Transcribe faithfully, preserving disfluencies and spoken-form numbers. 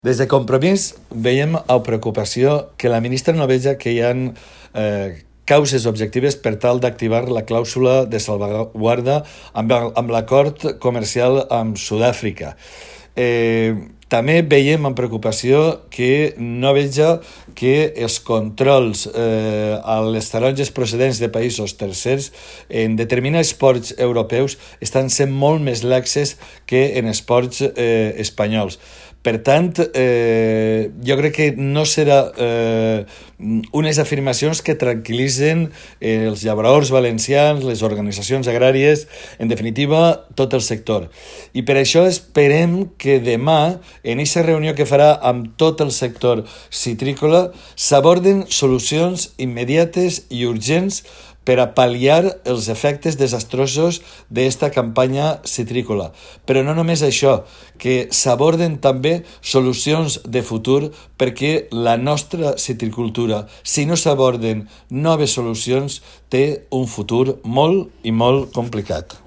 Des de Compromís veiem amb preocupació que la ministra no veja que hi ha eh, causes objectives per tal d'activar la clàusula de salvaguarda amb, amb l'acord comercial amb Sud-àfrica. Eh, també veiem amb preocupació que no veja que els controls eh, a les taronges procedents de països tercers en determinats ports europeus estan sent molt més laxes que en els ports eh, espanyols. Per tant, eh, jo crec que no serà eh, unes afirmacions que tranquil·litzen eh, els llauradors valencians, les organitzacions agràries, en definitiva, tot el sector. I per això esperem que demà, en aquesta reunió que farà amb tot el sector citrícola, s'aborden solucions immediates i urgents per a pal·liar els efectes desastrosos d'esta campanya citrícola. Però no només això, que s'aborden també solucions de futur perquè la nostra citricultura, si no s'aborden noves solucions, té un futur molt i molt complicat.